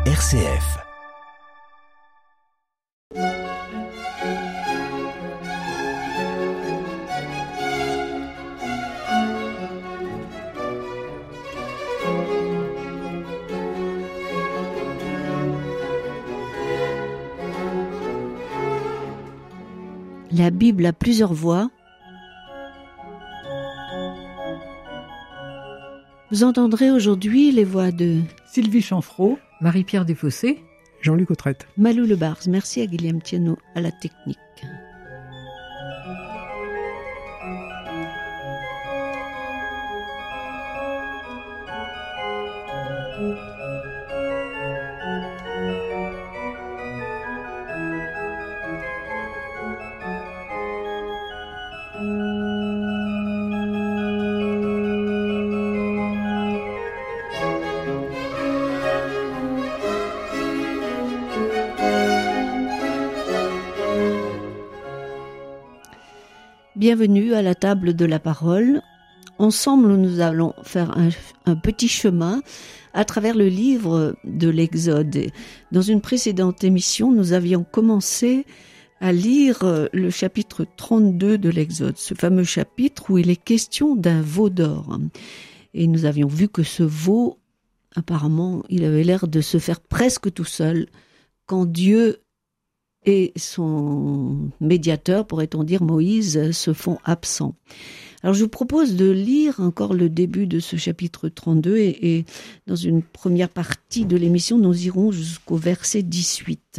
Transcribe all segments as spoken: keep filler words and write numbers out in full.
R C F. La Bible a plusieurs voix. Vous entendrez aujourd'hui les voix de Sylvie Chanfraud, Marie-Pierre Desfossés, Jean-Luc Autrette. Malou Lebars. Merci à Guillaume Thienot à la technique. Bienvenue à la table de la parole. Ensemble, nous allons faire un, un petit chemin à travers le livre de l'Exode. Dans une précédente émission, nous avions commencé à lire le chapitre trente-deux de l'Exode, ce fameux chapitre où il est question d'un veau d'or. Et nous avions vu que ce veau, apparemment, il avait l'air de se faire presque tout seul quand Dieu et son médiateur, pourrait-on dire Moïse, se font absents. Alors je vous propose de lire encore le début de ce chapitre trente-deux et, et dans une première partie de l'émission, nous irons jusqu'au verset dix-huit.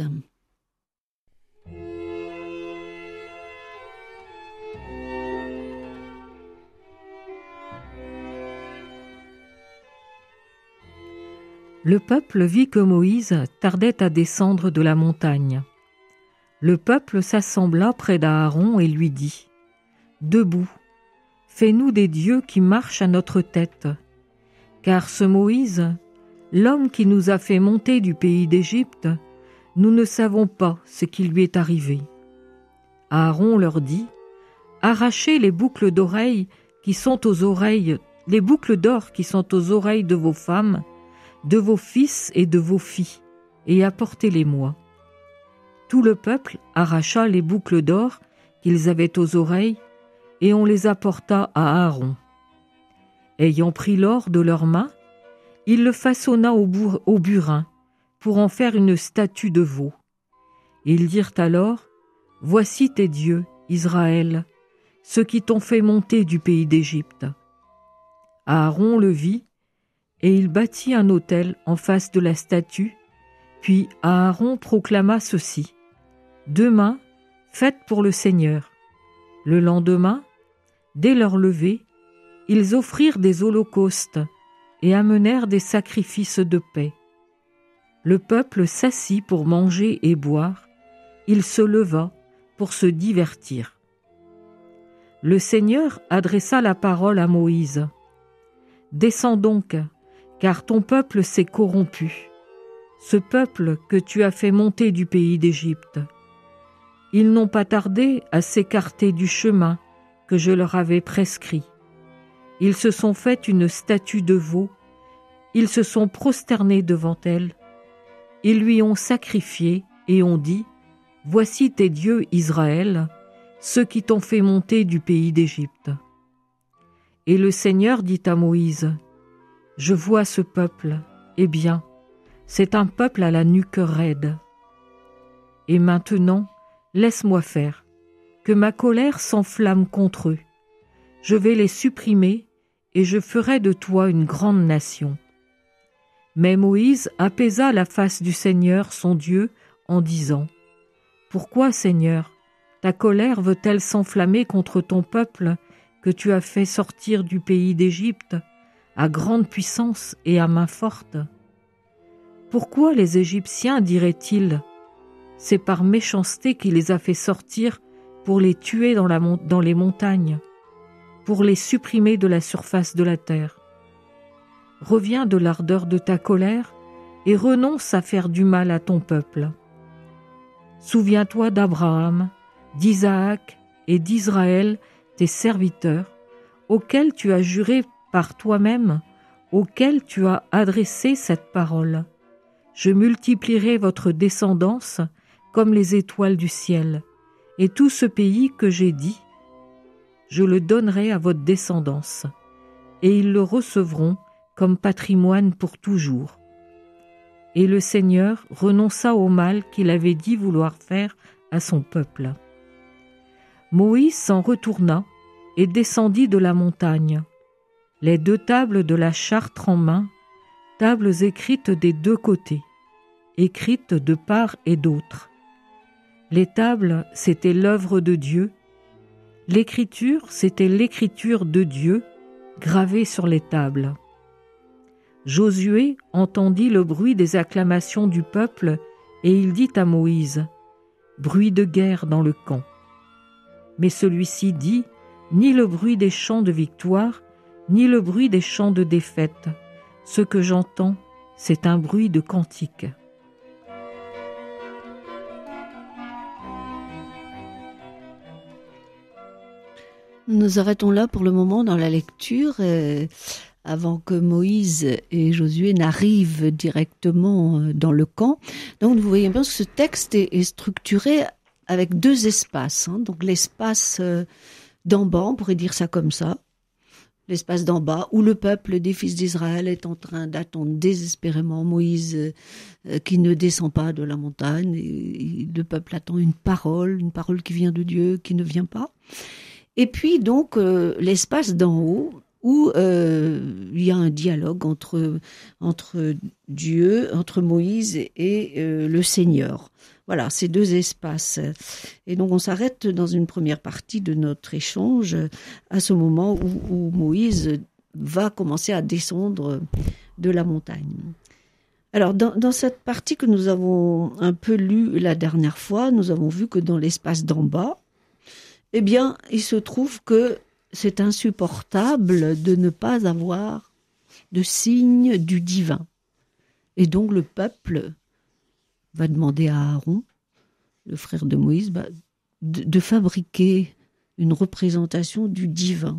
Le peuple vit que Moïse tardait à descendre de la montagne. Le peuple s'assembla près d'Aaron et lui dit : « Debout, fais-nous des dieux qui marchent à notre tête. Car ce Moïse, l'homme qui nous a fait monter du pays d'Égypte, nous ne savons pas ce qui lui est arrivé. » Aaron leur dit : « Arrachez les boucles d'oreilles qui sont aux oreilles, les boucles d'or qui sont aux oreilles de vos femmes, de vos fils et de vos filles, et apportez-les-moi. » Tout le peuple arracha les boucles d'or qu'ils avaient aux oreilles, et on les apporta à Aaron. Ayant pris l'or de leurs mains, il le façonna au, bourr, au burin, pour en faire une statue de veau. Ils dirent alors : « Voici tes dieux, Israël, ceux qui t'ont fait monter du pays d'Égypte. » Aaron le vit, et il bâtit un autel en face de la statue, puis Aaron proclama ceci : « Demain, fête pour le Seigneur. » Le lendemain, dès leur lever, ils offrirent des holocaustes et amenèrent des sacrifices de paix. Le peuple s'assit pour manger et boire, il se leva pour se divertir. Le Seigneur adressa la parole à Moïse : « Descends donc, car ton peuple s'est corrompu, ce peuple que tu as fait monter du pays d'Égypte. Ils n'ont pas tardé à s'écarter du chemin que je leur avais prescrit. Ils se sont fait une statue de veau, ils se sont prosternés devant elle, ils lui ont sacrifié et ont dit : « Voici tes dieux, Israël, ceux qui t'ont fait monter du pays d'Égypte. » Et le Seigneur dit à Moïse : « Je vois ce peuple, eh bien, c'est un peuple à la nuque raide. Et maintenant, laisse-moi faire, que ma colère s'enflamme contre eux. Je vais les supprimer et je ferai de toi une grande nation. » Mais Moïse apaisa la face du Seigneur, son Dieu, en disant : « Pourquoi, Seigneur, ta colère veut-elle s'enflammer contre ton peuple que tu as fait sortir du pays d'Égypte, à grande puissance et à main forte ? Pourquoi les Égyptiens diraient-ils : c'est par méchanceté qu'il les a fait sortir pour les tuer dans, la mon- dans les montagnes, pour les supprimer de la surface de la terre. Reviens de l'ardeur de ta colère et renonce à faire du mal à ton peuple. Souviens-toi d'Abraham, d'Isaac et d'Israël, tes serviteurs, auxquels tu as juré par toi-même, auxquels tu as adressé cette parole. Je multiplierai votre descendance comme les étoiles du ciel, et tout ce pays que j'ai dit, je le donnerai à votre descendance, et ils le recevront comme patrimoine pour toujours. » Et le Seigneur renonça au mal qu'il avait dit vouloir faire à son peuple. Moïse s'en retourna et descendit de la montagne, les deux tables de la charte en main, tables écrites des deux côtés, écrites de part et d'autre. Les tables, c'était l'œuvre de Dieu. L'écriture, c'était l'écriture de Dieu, gravée sur les tables. Josué entendit le bruit des acclamations du peuple et il dit à Moïse, « Bruit de guerre dans le camp. » Mais celui-ci dit, « Ni le bruit des chants de victoire, ni le bruit des chants de défaite. Ce que j'entends, c'est un bruit de cantique. » Nous nous arrêtons là pour le moment dans la lecture, euh, avant que Moïse et Josué n'arrivent directement dans le camp. Donc vous voyez bien que ce texte est, est structuré avec deux espaces. Hein. Donc l'espace euh, d'en bas, on pourrait dire ça comme ça, l'espace d'en bas, où le peuple des fils d'Israël est en train d'attendre désespérément Moïse euh, qui ne descend pas de la montagne. Et, et le peuple attend une parole, une parole qui vient de Dieu, qui ne vient pas. Et puis donc euh, l'espace d'en haut où euh, il y a un dialogue entre entre Dieu, entre Moïse et euh, le Seigneur. Voilà, ces deux espaces. Et donc on s'arrête dans une première partie de notre échange à ce moment où, où Moïse va commencer à descendre de la montagne. Alors dans, dans cette partie que nous avons un peu lue la dernière fois, nous avons vu que dans l'espace d'en bas, eh bien, il se trouve que c'est insupportable de ne pas avoir de signe du divin. Et donc le peuple va demander à Aaron, le frère de Moïse, bah, de, de fabriquer une représentation du divin.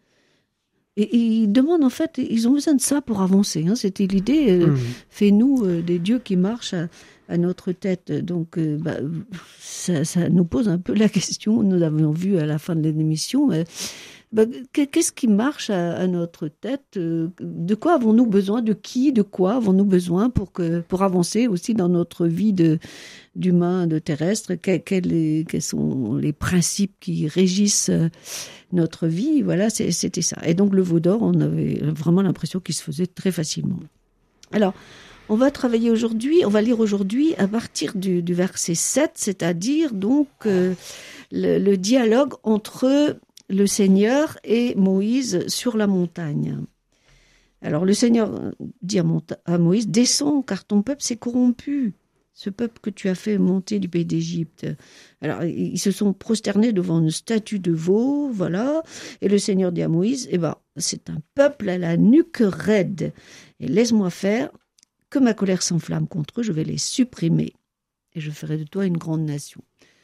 Et, et ils demandent en fait, ils ont besoin de ça pour avancer. Hein. C'était l'idée, euh, mmh. Fais-nous euh, des dieux qui marchent à, à notre tête. Donc euh, bah, ça, ça nous pose un peu la question, nous l'avions vu à la fin de l'émission, mais bah, qu'est-ce qui marche à, à notre tête? De quoi avons-nous besoin? De qui? De quoi avons-nous besoin pour, que, pour avancer aussi dans notre vie de, d'humain, de terrestre? Quels, quels, quels sont les principes qui régissent notre vie? Voilà, c'était ça. Et donc le veau d'or, on avait vraiment l'impression qu'il se faisait très facilement. Alors, on va travailler aujourd'hui, on va lire aujourd'hui à partir du, du verset sept, c'est-à-dire donc euh, le, le dialogue entre le Seigneur et Moïse sur la montagne. Alors le Seigneur dit à, Monta- à Moïse, « Descends, car ton peuple s'est corrompu, ce peuple que tu as fait monter du pays d'Égypte. » Alors ils se sont prosternés devant une statue de veau, voilà, et le Seigneur dit à Moïse, « Eh ben, c'est un peuple à la nuque raide, et laisse-moi faire, que ma colère s'enflamme contre eux, je vais les supprimer, et je ferai de toi une grande nation. »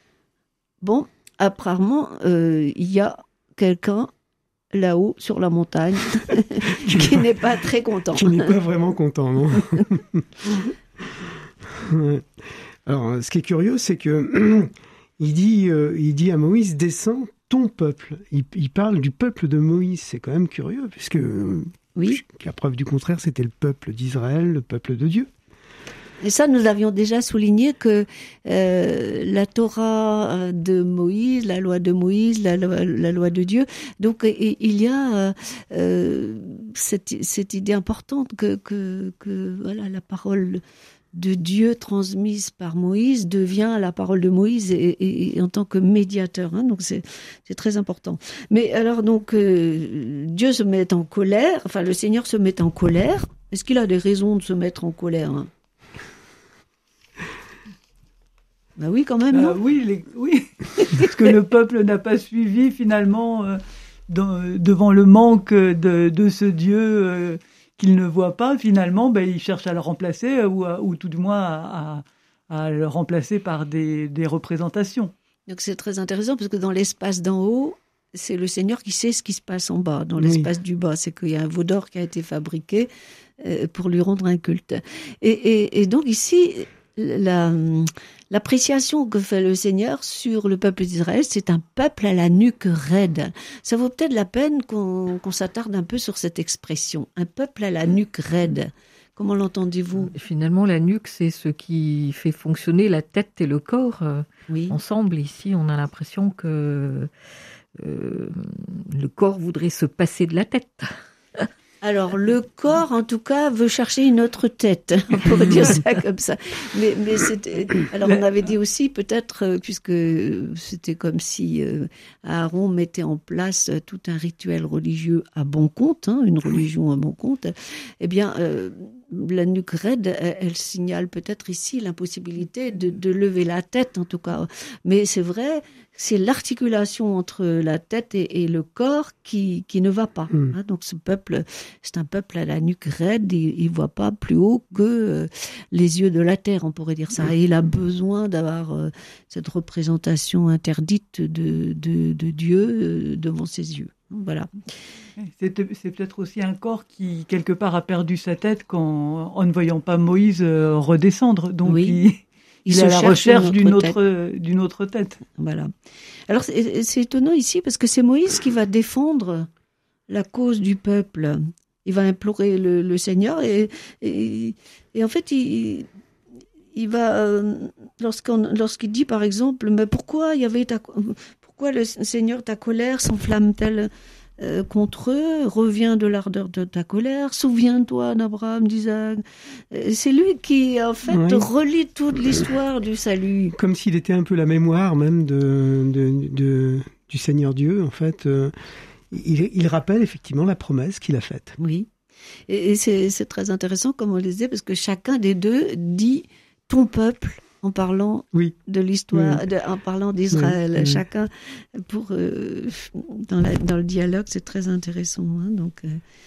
Bon, apparemment, euh, il y a quelqu'un là-haut sur la montagne qui n'est pas très content. Qui n'est pas vraiment content, non. Alors, ce qui est curieux, c'est que il dit, euh, il dit à Moïse, descends ton peuple. Il, il parle du peuple de Moïse. C'est quand même curieux, puisque oui. La preuve du contraire, c'était le peuple d'Israël, le peuple de Dieu. Et ça, nous avions déjà souligné que euh, la Torah de Moïse, la loi de Moïse, la loi, la loi de Dieu, donc et, il y a euh, cette, cette idée importante que, que, que voilà, la parole de Dieu transmise par Moïse devient la parole de Moïse et, et, et en tant que médiateur. Hein, donc c'est, c'est très important. Mais alors donc euh, Dieu se met en colère, enfin le Seigneur se met en colère. Est-ce qu'il a des raisons de se mettre en colère, hein? Ben oui, quand même. Euh, oui, les, oui. Parce que le peuple n'a pas suivi finalement euh, dans, devant le manque de, de ce Dieu euh, qu'il ne voit pas. Finalement, ben, il cherche à le remplacer ou, à, ou tout du moins à, à, à le remplacer par des, des représentations. Donc c'est très intéressant parce que dans l'espace d'en haut, c'est le Seigneur qui sait ce qui se passe en bas, dans l'espace oui. du bas. C'est qu'il y a un veau d'or qui a été fabriqué euh, pour lui rendre un culte. Et, et, et donc ici, la, l'appréciation que fait le Seigneur sur le peuple d'Israël, c'est un peuple à la nuque raide. Ça vaut peut-être la peine qu'on, qu'on s'attarde un peu sur cette expression. Un peuple à la nuque raide. Comment l'entendez-vous ? Finalement, la nuque, c'est ce qui fait fonctionner la tête et le corps euh, oui. ensemble. Ici, on a l'impression que euh, le corps voudrait se passer de la tête. Alors, le corps, en tout cas, veut chercher une autre tête. On pourrait dire ça comme ça. Mais, mais c'était. Alors, on avait dit aussi, peut-être, puisque c'était comme si euh, Aaron mettait en place tout un rituel religieux à bon compte, hein, une religion à bon compte. Eh bien, euh, la nuque raide, elle, elle signale peut-être ici l'impossibilité de, de lever la tête, en tout cas. Mais c'est vrai, c'est l'articulation entre la tête et, et le corps qui, qui ne va pas. Mmh. Hein, donc, ce peuple. C'est un peuple à la nuque raide, il ne voit pas plus haut que euh, les yeux de la terre, on pourrait dire ça. Et il a besoin d'avoir euh, cette représentation interdite de, de, de Dieu euh, devant ses yeux. Voilà. C'est, c'est peut-être aussi un corps qui, quelque part, a perdu sa tête quand, en ne voyant pas Moïse euh, redescendre. Donc, oui. il, il, il est à la recherche d'une autre, d'une autre tête. Voilà. Alors, c'est, c'est étonnant ici, parce que c'est Moïse qui va défendre la cause du peuple. Il va implorer le, le Seigneur et, et, et en fait, il, il va, euh, lorsqu'on, lorsqu'il dit par exemple, mais pourquoi il y avait ta, pourquoi le Seigneur, ta colère s'enflamme-t-elle euh, contre eux, revient de l'ardeur de ta colère, souviens-toi d'Abraham, d'Isaac. C'est lui qui, en fait, oui. relie toute l'histoire du salut. Comme s'il était un peu la mémoire même de, de, de, du Seigneur Dieu, en fait. Euh... Il, il rappelle effectivement la promesse qu'il a faite. Oui, et, et c'est, c'est très intéressant comme on le disait, parce que chacun des deux dit ton peuple en parlant oui. de l'histoire, oui. de, en parlant d'Israël. Oui. Chacun, pour euh, dans, la, dans le dialogue, c'est très intéressant. Hein, donc, euh...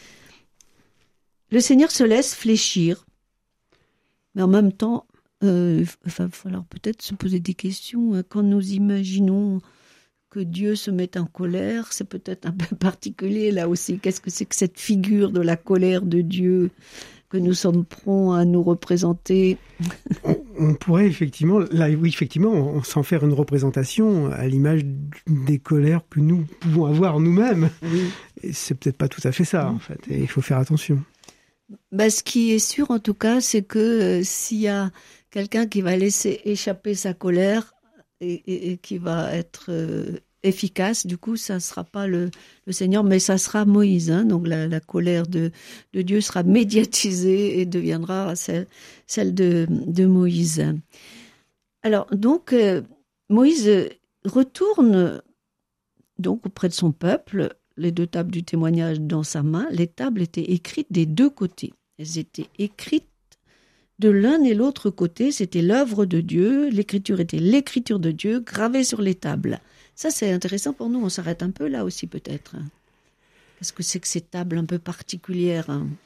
le Seigneur se laisse fléchir, mais en même temps, euh, il va falloir peut-être se poser des questions hein, quand nous imaginons que Dieu se mette en colère, c'est peut-être un peu particulier là aussi. Qu'est-ce que c'est que cette figure de la colère de Dieu que nous sommes prompts à nous représenter ? on, on pourrait effectivement, là, oui, effectivement, on s'en faire une représentation à l'image des colères que nous pouvons avoir nous-mêmes. Oui. Et c'est peut-être pas tout à fait ça, en fait. Et il faut faire attention. Bah, ce qui est sûr, en tout cas, c'est que euh, s'il y a quelqu'un qui va laisser échapper sa colère, Et, et, et qui va être euh, efficace, du coup, ça ne sera pas le, le Seigneur, mais ça sera Moïse. Hein, donc la, la colère de, de Dieu sera médiatisée et deviendra celle, celle de, de Moïse. Alors, donc, euh, Moïse retourne donc auprès de son peuple, les deux tables du témoignage dans sa main. Les tables étaient écrites des deux côtés. Elles étaient écrites de l'un et l'autre côté, c'était l'œuvre de Dieu, l'écriture était l'écriture de Dieu gravée sur les tables. Ça, c'est intéressant pour nous, on s'arrête un peu là aussi peut-être. Qu'est-ce que c'est que ces tables un peu particulières ?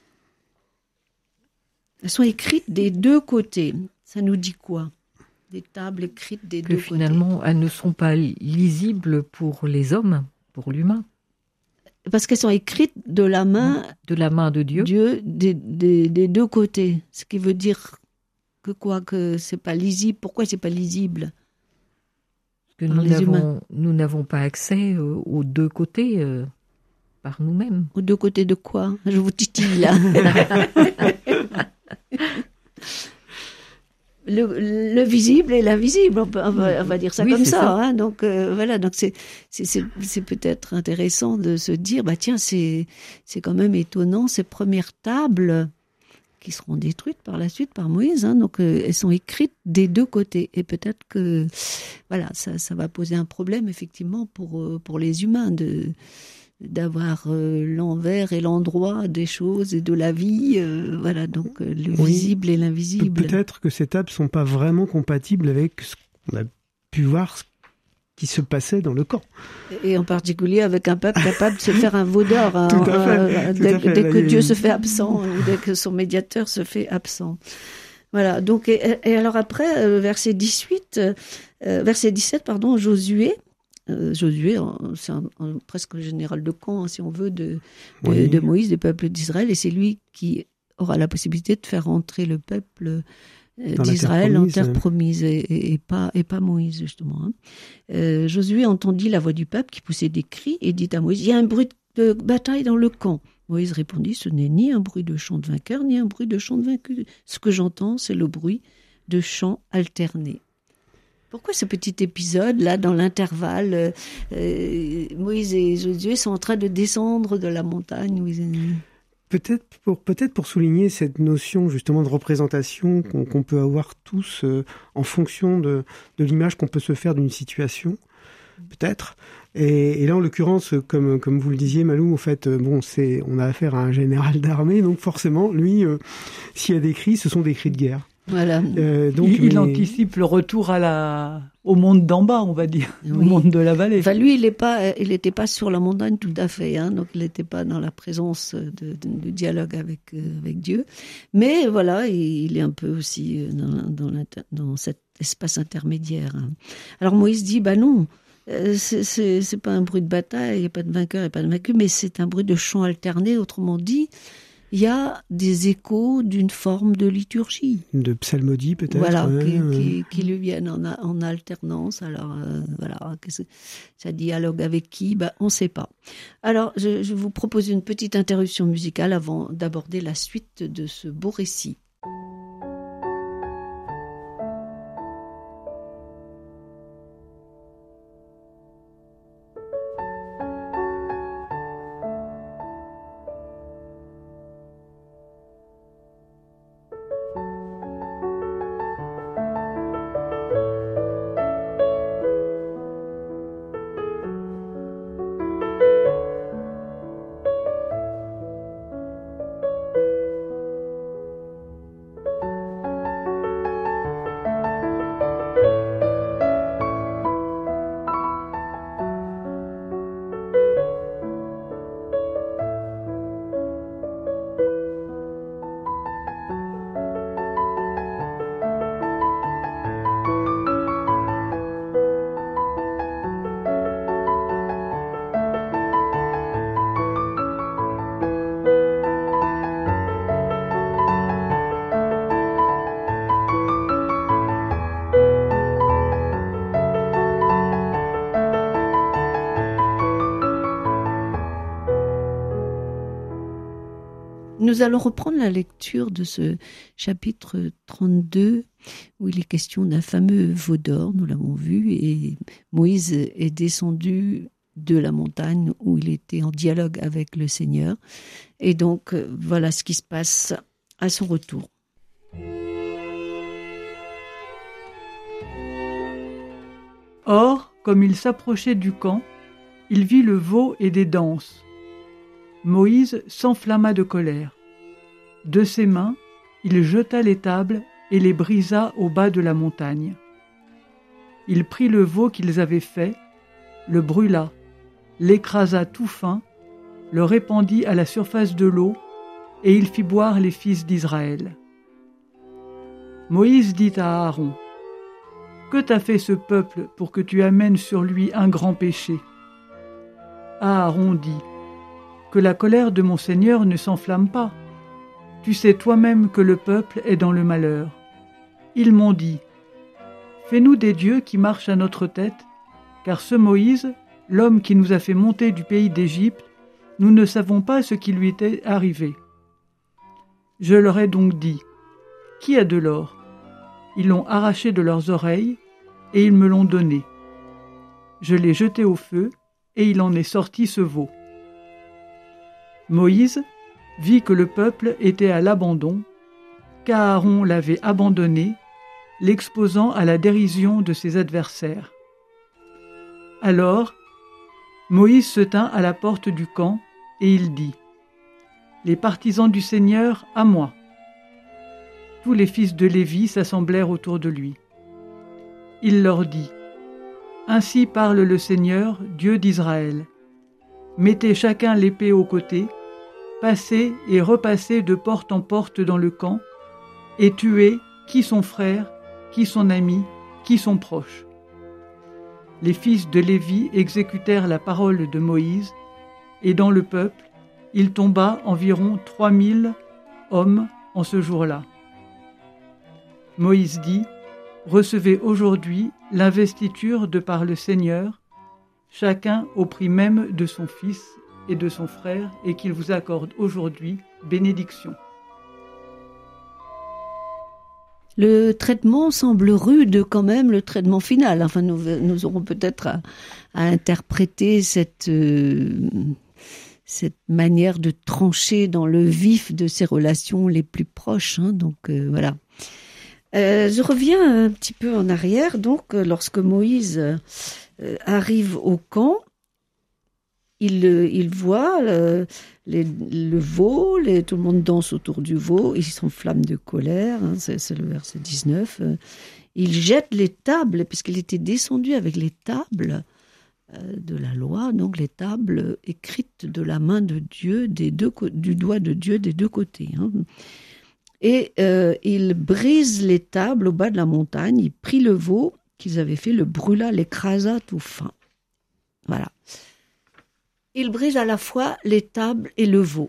Elles sont écrites des deux côtés. Ça nous dit quoi ? Des tables écrites des que deux côtés. Finalement, elles ne sont pas lisibles pour les hommes, pour l'humain. Parce qu'elles sont écrites de la main de la main de Dieu, Dieu des, des, des deux côtés. Ce qui veut dire que quoi, que c'est pas lisible. Pourquoi c'est pas lisible ? Parce que nous n'avons, nous n'avons pas accès aux, aux deux côtés euh, par nous-mêmes. Aux deux côtés de quoi ? Je vous titille là. Le, le visible et l'invisible, on, peut, on, va, on va dire ça oui, comme ça. ça. Hein, donc euh, voilà, donc c'est, c'est, c'est, c'est peut-être intéressant de se dire, bah tiens, c'est, c'est quand même étonnant ces premières tables qui seront détruites par la suite par Moïse. Hein, donc euh, elles sont écrites des deux côtés et peut-être que voilà, ça, ça va poser un problème effectivement pour pour les humains de d'avoir euh, l'envers et l'endroit des choses et de la vie, euh, voilà, donc euh, le oui. visible et l'invisible. Pe- peut-être que ces tables sont pas vraiment compatibles avec ce qu'on a pu voir, ce qui se passait dans le camp. Et en particulier avec un peuple capable de se faire un veau d'or, hein, tout à fait, euh, tout dès, à fait. dès que Dieu se fait absent, ou dès que son médiateur se fait absent. Voilà, donc, et, et alors après, euh, verset dix-huit, euh, verset dix-sept, pardon, Josué euh, Josué, c'est un, un, presque le général de camp, hein, si on veut, de, de, oui. de Moïse, du peuple d'Israël, et c'est lui qui aura la possibilité de faire entrer le peuple euh, d'Israël en terre promise, et, et, et, pas, et pas Moïse, justement. Hein. Euh, Josué entendit la voix du peuple qui poussait des cris et dit à Moïse, « Il y a un bruit de bataille dans le camp. » Moïse répondit, « Ce n'est ni un bruit de chant de vainqueur, ni un bruit de chant de vaincu. Ce que j'entends, c'est le bruit de chants alternés. » Pourquoi ce petit épisode, là, dans l'intervalle, euh, Moïse et Josué sont en train de descendre de la montagne? Peut-être pour, peut-être pour souligner cette notion justement de représentation qu'on, qu'on peut avoir tous euh, en fonction de, de l'image qu'on peut se faire d'une situation, peut-être. Et, et là, en l'occurrence, comme, comme vous le disiez, Malou, en fait, bon, c'est, on a affaire à un général d'armée, donc forcément, lui, euh, s'il y a des cris, ce sont des cris de guerre. Voilà. Euh, donc, il, mais... il anticipe le retour à la, au monde d'en bas, on va dire, oui. Au monde de la vallée. Enfin, lui, il n'est pas, il n'était pas sur la montagne tout à fait, hein, donc il n'était pas dans la présence de, de, de dialogue avec euh, avec Dieu. Mais voilà, il, il est un peu aussi dans, dans, dans cet espace intermédiaire. Hein. Alors Moïse dit, bah non, euh, c'est, c'est, c'est pas un bruit de bataille, il n'y a pas de vainqueur, il n'y a pas de vaincu, mais c'est un bruit de chant alterné, autrement dit. Il y a des échos d'une forme de liturgie. De psalmodie, peut-être. Voilà, ouais, qui, ouais. qui, qui lui viennent en, a, en alternance. Alors, euh, voilà, ça dialogue avec qui? Ben, on ne sait pas. Alors, je, je vous propose une petite interruption musicale avant d'aborder la suite de ce beau récit. Nous allons reprendre la lecture de ce chapitre trente-deux, où il est question d'un fameux veau d'or, nous l'avons vu, et Moïse est descendu de la montagne où il était en dialogue avec le Seigneur. Et donc, voilà ce qui se passe à son retour. Or, comme il s'approchait du camp, il vit le veau et des danses. Moïse s'enflamma de colère. De ses mains, il jeta les tables et les brisa au bas de la montagne. Il prit le veau qu'ils avaient fait, le brûla, l'écrasa tout fin, le répandit à la surface de l'eau, et il fit boire les fils d'Israël. Moïse dit à Aaron, « Que t'a fait ce peuple pour que tu amènes sur lui un grand péché ?» Aaron dit, « Que la colère de mon Seigneur ne s'enflamme pas. Tu sais toi-même que le peuple est dans le malheur. Ils m'ont dit, « Fais-nous des dieux qui marchent à notre tête, car ce Moïse, l'homme qui nous a fait monter du pays d'Égypte, nous ne savons pas ce qui lui était arrivé. » Je leur ai donc dit, « Qui a de l'or ?» Ils l'ont arraché de leurs oreilles, et ils me l'ont donné. Je l'ai jeté au feu, et il en est sorti ce veau. Moïse vit que le peuple était à l'abandon, qu'Aaron l'avait abandonné, l'exposant à la dérision de ses adversaires. Alors, Moïse se tint à la porte du camp, et il dit, « Les partisans du Seigneur, à moi !» Tous les fils de Lévi s'assemblèrent autour de lui. Il leur dit, « Ainsi parle le Seigneur, Dieu d'Israël. Mettez chacun l'épée au côté, passez et repassez de porte en porte dans le camp, et tuez qui son frère, qui son ami, qui son proche. les fils de Lévi exécutèrent la parole de Moïse, et dans le peuple, il tomba environ trois mille hommes en ce jour-là. Moïse dit, « Recevez aujourd'hui l'investiture de par le Seigneur, chacun au prix même de son fils et de son frère, et qu'il vous accorde aujourd'hui bénédiction. » Le traitement semble rude quand même, le traitement final. Enfin, nous, nous aurons peut-être à, à interpréter cette, euh, cette manière de trancher dans le vif de ces relations les plus proches. Hein, donc euh, voilà. Euh, je reviens un petit peu en arrière. Donc, lorsque Moïse euh, arrive au camp, il, il voit le, les, le veau, les, tout le monde danse autour du veau, il s'enflamme de colère, hein, c'est, c'est le verset dix-neuf. Il jette les tables, puisqu'il était descendu avec les tables euh, de la loi, donc les tables écrites de la main de Dieu, des deux, du doigt de Dieu des deux côtés. Hein. Et euh, il brise les tables au bas de la montagne, il prit le veau qu'ils avaient fait, le brûla, l'écrasa tout fin. Voilà. Il brise à la fois les tables et le veau.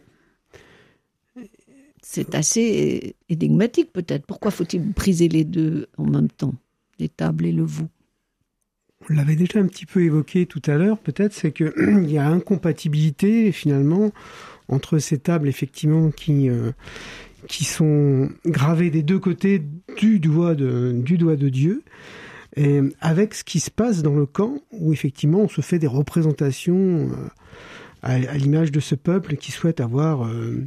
C'est assez énigmatique peut-être. Pourquoi faut-il briser les deux en même temps, les tables et le veau ? On l'avait déjà un petit peu évoqué tout à l'heure, peut-être, c'est qu'il y a incompatibilité finalement entre ces tables effectivement qui, euh, qui sont gravées des deux côtés du doigt de, du doigt de Dieu, et avec ce qui se passe dans le camp où effectivement on se fait des représentations euh, à, à l'image de ce peuple qui souhaite avoir euh,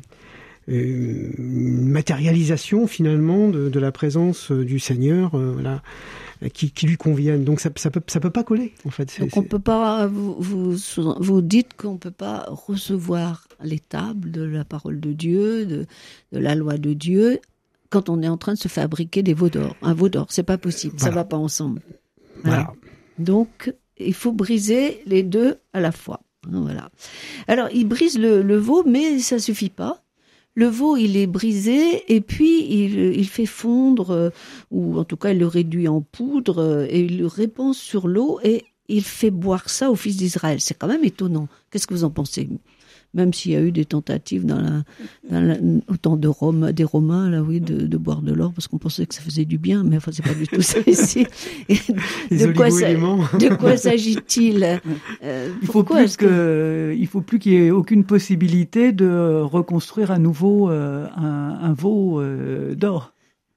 une matérialisation finalement de, de la présence du Seigneur, euh, voilà, qui, qui lui conviennent. Donc ça, ça peut, ça peut pas coller en fait. C'est, Donc on peut pas. Vous, vous, vous dites qu'on peut pas recevoir les tables de la parole de Dieu, de, de la loi de Dieu, quand on est en train de se fabriquer des veaux d'or. Un veau d'or, c'est pas possible. Voilà. Ça va pas ensemble. Voilà. Voilà. Donc il faut briser les deux à la fois. Voilà. Alors il brise le, le veau, mais ça suffit pas. Le veau, il est brisé et puis il, il fait fondre, euh, ou en tout cas il le réduit en poudre euh, et il le répand sur l'eau et il fait boire ça aux fils d'Israël. C'est quand même étonnant. Qu'est-ce que vous en pensez ? Même s'il y a eu des tentatives dans la, dans la, au temps de Rome, des Romains, là, oui, de, de boire de l'or parce qu'on pensait que ça faisait du bien, mais enfin c'est pas du tout ça ici. Et de, quoi ça, de quoi s'agit-il ? euh, Il faut plus que, que... il faut plus qu'il y ait aucune possibilité de reconstruire à nouveau euh, un, un veau euh, d'or.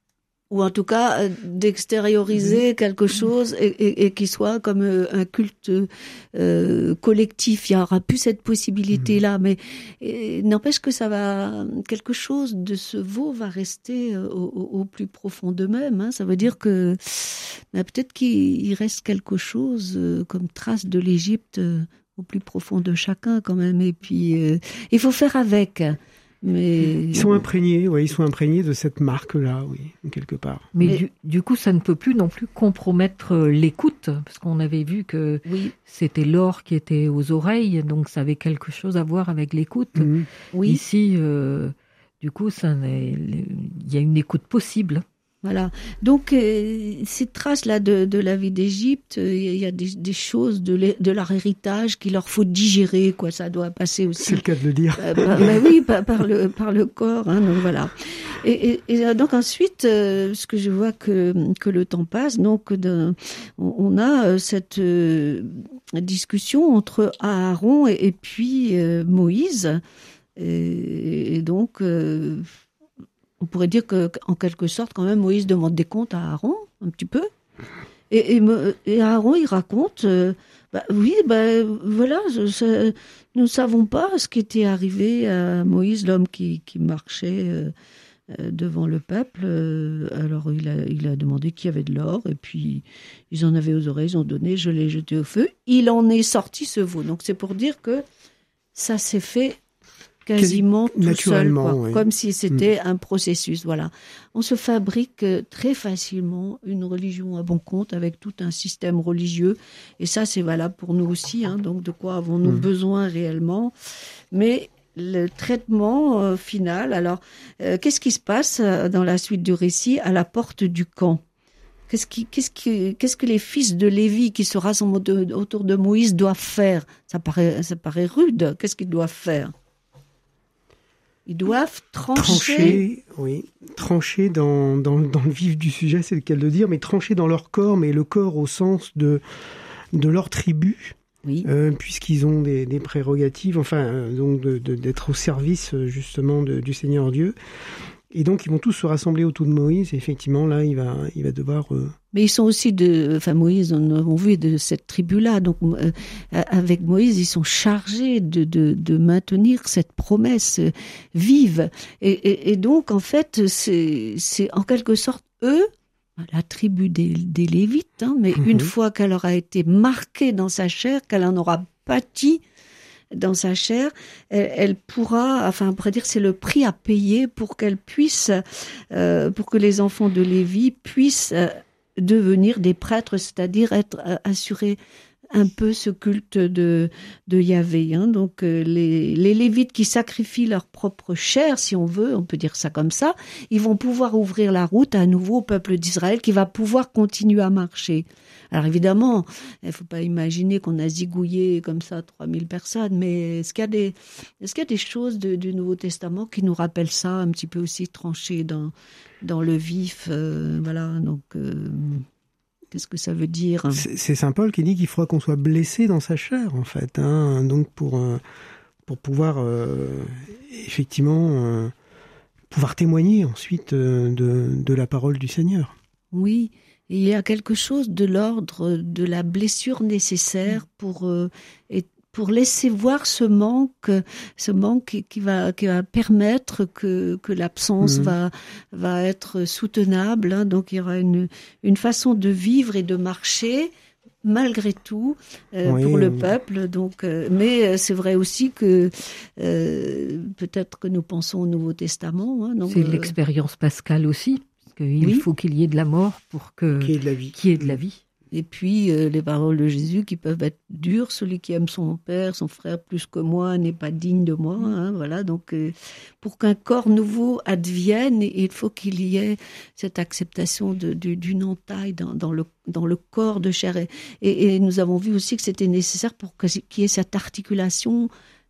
Ou en tout cas euh, d'extérioriser mmh. quelque chose et, et, et qui soit comme euh, un culte euh, collectif. Il y aura plus cette possibilité-là, mmh. mais et, n'empêche que ça va, quelque chose de ce veau va rester euh, au, au plus profond d'eux-mêmes. Hein. Ça veut dire que bah, peut-être qu'il reste quelque chose euh, comme trace de l'Égypte euh, au plus profond de chacun quand même. Et puis euh, il faut faire avec. Mais... Ils sont imprégnés, ouais, ils sont imprégnés de cette marque-là, oui, quelque part. Mais, Mais... Du, du coup, ça ne peut plus non plus compromettre l'écoute, parce qu'on avait vu que oui. c'était l'or qui était aux oreilles, donc ça avait quelque chose à voir avec l'écoute. Mmh. Oui. Ici, euh, du coup, il y a une écoute possible. Voilà. Donc, euh, ces traces-là de, de la vie d'Égypte, il euh, y a des, des choses de, de leur héritage qu'il leur faut digérer, quoi. Ça doit passer aussi. C'est le cas de le dire. Euh, par, bah oui, par, par le par le corps. Hein, donc voilà. Et, et, et donc ensuite, euh, ce que je vois que que le temps passe, donc de, on, on a cette euh, discussion entre Aaron et, et puis euh, Moïse, et, et donc. Euh, On pourrait dire que, en quelque sorte, quand même, Moïse demande des comptes à Aaron, un petit peu. Et, et, et Aaron, il raconte, euh, bah, oui, bah, voilà, je, je, nous ne savons pas ce qui était arrivé à Moïse, l'homme qui, qui marchait euh, devant le peuple. Euh, alors, il a, il a demandé qui avait de l'or, et puis ils en avaient aux oreilles, ils ont donné, je l'ai jeté au feu. Il en est sorti ce veau. Donc, c'est pour dire que ça s'est fait quasiment tout seul, quoi, oui. Comme si c'était mmh. un processus. Voilà, on se fabrique très facilement une religion à bon compte avec tout un système religieux, et ça c'est valable pour nous aussi. Hein, donc de quoi avons-nous mmh. besoin réellement ? Mais le traitement euh, final. Alors, euh, qu'est-ce qui se passe dans la suite du récit à la porte du camp ? Qu'est-ce, qui, qu'est-ce, qui, qu'est-ce que les fils de Lévi qui se rassemblent autour de Moïse doivent faire? Ça paraît, ça paraît rude. Qu'est-ce qu'ils doivent faire? Ils doivent trancher. Trancher, oui. Trancher dans, dans, dans le vif du sujet, c'est le cas de le dire, mais trancher dans leur corps, mais le corps au sens de, de leur tribu. Oui. Euh, puisqu'ils ont des, des prérogatives, enfin, euh, donc de, de, d'être au service, justement, de, du Seigneur Dieu. Et donc, ils vont tous se rassembler autour de Moïse. Et effectivement, là, il va, il va devoir... Euh... Mais ils sont aussi de... Enfin, Moïse, on a vu de cette tribu-là. Donc, euh, avec Moïse, ils sont chargés de, de, de maintenir cette promesse vive. Et, et, et donc, en fait, c'est, c'est en quelque sorte eux, la tribu des, des Lévites, hein, mais mmh. une fois qu'elle aura été marquée dans sa chair, qu'elle en aura pâti dans sa chair, elle, elle pourra, enfin, on pourrait dire, c'est le prix à payer pour qu'elle puisse, euh, pour que les enfants de Lévi puissent euh, devenir des prêtres, c'est-à-dire être euh, assurés un peu ce culte de, de Yahvé. Hein. Donc, euh, les, les Lévites qui sacrifient leur propre chair, si on veut, on peut dire ça comme ça, ils vont pouvoir ouvrir la route à nouveau au peuple d'Israël qui va pouvoir continuer à marcher. Alors évidemment, il ne faut pas imaginer qu'on a zigouillé comme ça trois mille personnes, mais est-ce qu'il y a des, est-ce qu'il y a des choses de, du Nouveau Testament qui nous rappellent ça, un petit peu aussi tranché dans, dans le vif, euh, voilà, donc... Euh, Qu'est-ce que ça veut dire? C'est, c'est Saint Paul qui dit qu'il faudra qu'on soit blessé dans sa chair, en fait, hein, donc pour, euh, pour pouvoir euh, effectivement euh, pouvoir témoigner ensuite euh, de, de la parole du Seigneur. Oui, et il y a quelque chose de l'ordre de la blessure nécessaire pour euh, et pour laisser voir ce manque, ce manque qui va, qui va permettre que, que l'absence mmh. va, va être soutenable. Hein. Donc, il y aura une, une façon de vivre et de marcher, malgré tout, euh, oui, pour le oui. peuple. Donc, euh, mais c'est vrai aussi que euh, peut-être que nous pensons au Nouveau Testament. Hein, donc, c'est euh, l'expérience pascale aussi, parce qu'il oui. faut qu'il y ait de la mort pour que, qu'il y ait de la vie. Qu'il y ait de la vie. Et puis, euh, les paroles de Jésus qui peuvent être dures. Celui qui aime son père, son frère plus que moi n'est pas digne de moi. Hein, voilà. Donc, euh, pour qu'un corps nouveau advienne, il faut qu'il y ait cette acceptation de, de, d'une entaille dans, dans, le, dans le corps de chair. Et, et, et nous avons vu aussi que c'était nécessaire pour qu'il y ait cette articulation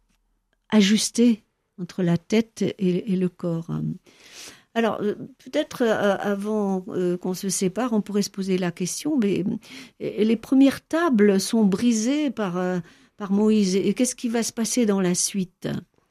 ajustée entre la tête et, et le corps. Alors, peut-être euh, avant euh, qu'on se sépare, on pourrait se poser la question, mais euh, les premières tables sont brisées par, euh, par Moïse. Et qu'est-ce qui va se passer dans la suite?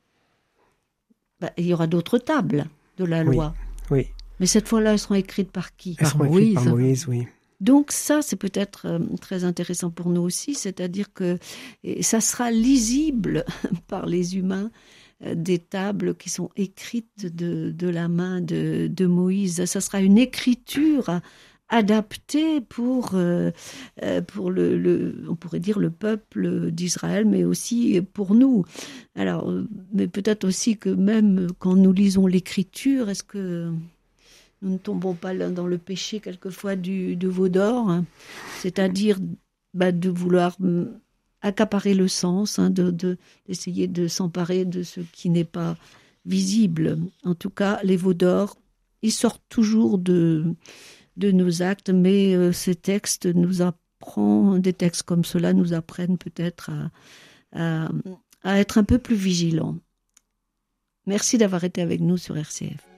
Bah, il y aura d'autres tables de la loi. Oui, oui. Mais cette fois-là, elles seront écrites par qui? Elles seront écrites par Moïse, oui. Donc ça, c'est peut-être euh, très intéressant pour nous aussi, c'est-à-dire que ça sera lisible par les humains, des tables qui sont écrites de, de la main de, de Moïse. Ça sera une écriture adaptée pour, euh, pour le, le, on pourrait dire le peuple d'Israël, mais aussi pour nous. Alors, mais peut-être aussi que même quand nous lisons l'écriture, est-ce que nous ne tombons pas dans le péché quelquefois du, de veau d'or, hein, c'est-à-dire bah, de vouloir accaparer le sens, hein, de, de, d'essayer de s'emparer de ce qui n'est pas visible. En tout cas, les veaux d'or, ils sortent toujours de, de nos actes, mais euh, ces textes nous apprennent, des textes comme cela nous apprennent peut-être à, à, à être un peu plus vigilants. Merci d'avoir été avec nous sur R C F.